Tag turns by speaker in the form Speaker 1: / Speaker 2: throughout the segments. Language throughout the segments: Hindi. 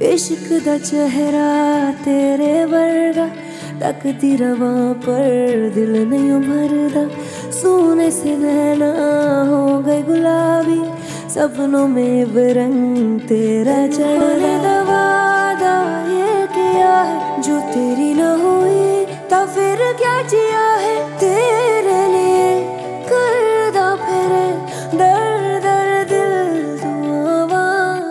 Speaker 1: इश्क दा चेहरा तेरे वर्गा तकदी रवां पर दिल नहीं भरदा। सोने से नैना हो गए गुलाबी, सपनों में बेरंग तेरा चढ़ने दवादा ये किया है जो तेरी न हुई, तो फिर क्या जिया है तेरे लिए करदा फिर दर दर दिल दुआवा।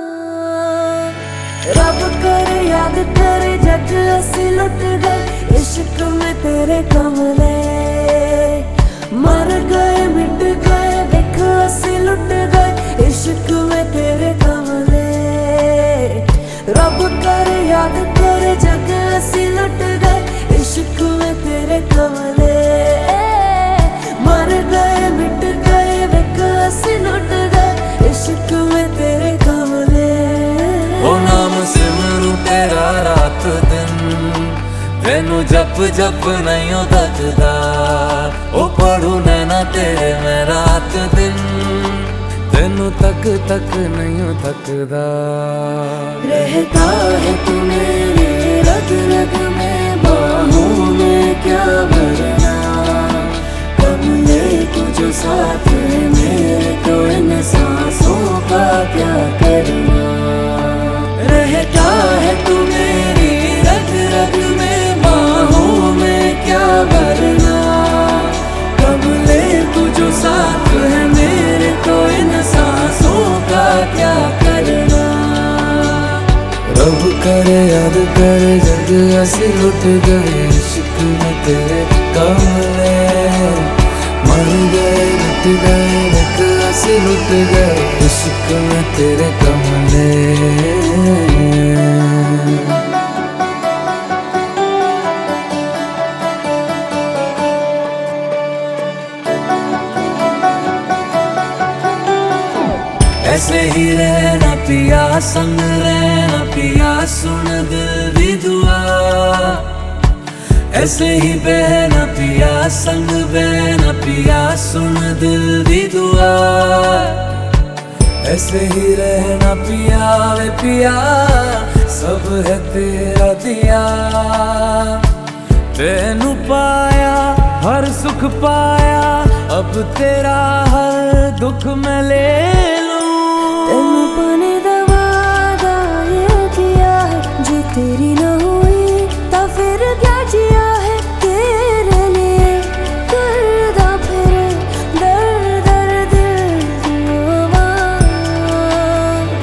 Speaker 1: रब करे याद करे जग असी लुट गए इश्क में तेरे कमले, मर गए मिट गए देख असी लुट गए इश्क में तेरे कमले। रब करे याद करे जग असी लुट गए इश्क में तेरे कमले, मर गए मिट गए देख असी लुट गए इश्क में तेरे कमले।
Speaker 2: ओ नाम सिमरू तेरा रात दिन, तेनू जप जप नहीं थकदा। ओ पढ़ू नैना तेरे मैं रात दिन, तेनू तक तक नहीं थकदा।
Speaker 1: रहता है तू मेरे रग रग में, बाहों में क्या भरना, कमले को जो साथ है मेरे तो इन सांसों का क्या करना। रहता है तू मेरी रग रग में, बाहों में क्या भरना, कमले को जो साथ है मेरे तो इन सांसों का क्या करना।
Speaker 2: रब करे याद करे जग असी लुट गए इश्क में तेरे कमले, मर गए मिट गए देख असी लुट गए इश्क में तेरे कमले। ऐसे ही रहना पिया संग रहना पिया सुन दिल दी दुआ, ऐसे ही बहना पिया संग बहना पिया सुन दिल दी दुआ। ऐसे ही रहना पिया वे पिया सब है तेरा दिया, तेनू पाया हर सुख पाया अब तेरा हर दुख मैं ले लूं।
Speaker 1: तेनू पाने दा वादा ये किया है जो तेरी न हुई, तो फिर क्या जिया है तेरे लिए करदा फिर दर दर दिल दुआवा।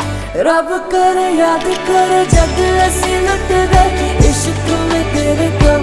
Speaker 1: रब कर याद कर जग असी लुट गए इश्क में तेरे